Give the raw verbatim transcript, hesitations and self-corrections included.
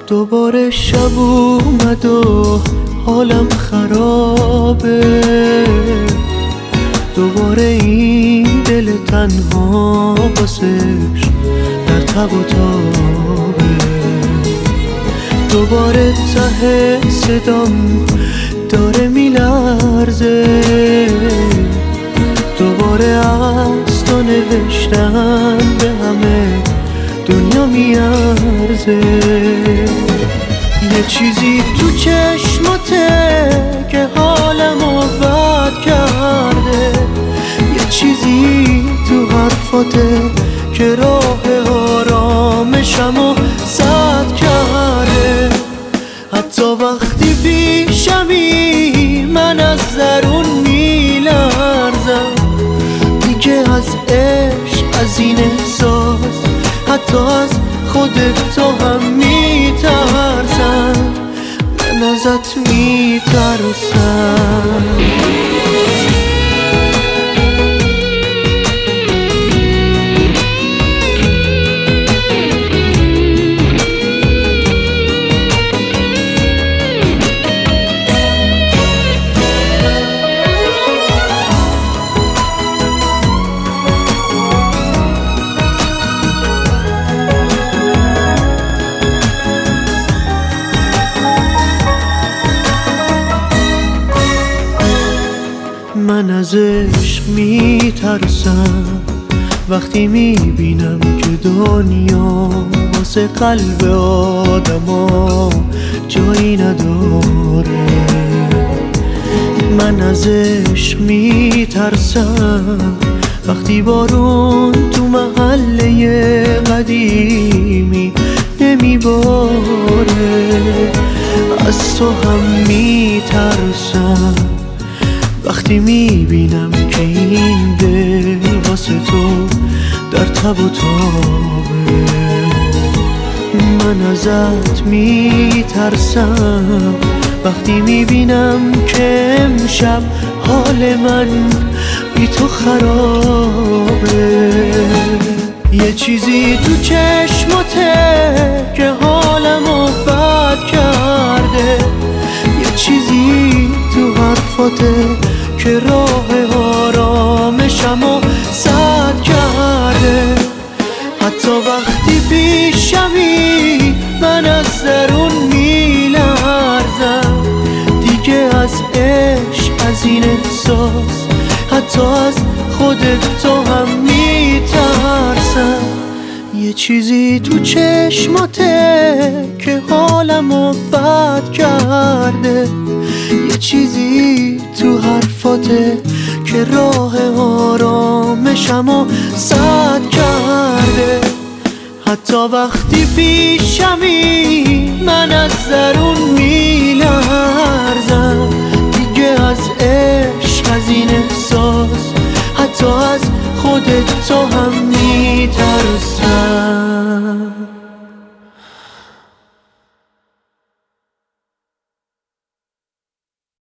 دوباره شب اومد و حالم خرابه، دوباره این دل تنها واسش در تب و تابه، دوباره ته صدام داره میلرزه، دوباره از تو نوشتن به همه دنیا میارزه. یه چیزی تو چشماته که حالمو بد کرده، یه چیزی تو حرفاته که راه آرامشمو سد کرده. حتی وقتی پیشمی من از درون میلرزم، دیگه از عشق، از این احساس، حتی از خودت تو هم میترسم، من ازت میترسم. من از عشق میترسم وقتی میبینم که دنیا واسه قلب آدما جایی نداره. من از عشق میترسم وقتی بارون تو محله قدیمی نمیباره. از تو هم میترسم وقتی میبینم که این دل واسه تو در تب و تابه. من ازت میترسم وقتی میبینم که امشب حال من بی تو خرابه. یه چیزی تو چشماته که حالمو بد کرده، یه چیزی تو حرفاته که راه آرامشمو سد کرده. حتی وقتی پیشمی من از درون میلرزم، دیگه از عشق، از این احساس، حتی از خودت تو هم میترسم. یه چیزی تو چشماته که حالمو بد کرده، یه چیزی تو حرفاته که راه آرامشمو سد کرده. حتی وقتی پیشمی من از درون میلرزم، دیگه از عشق، از این احساس، حتی از خودت تو هم میترسم.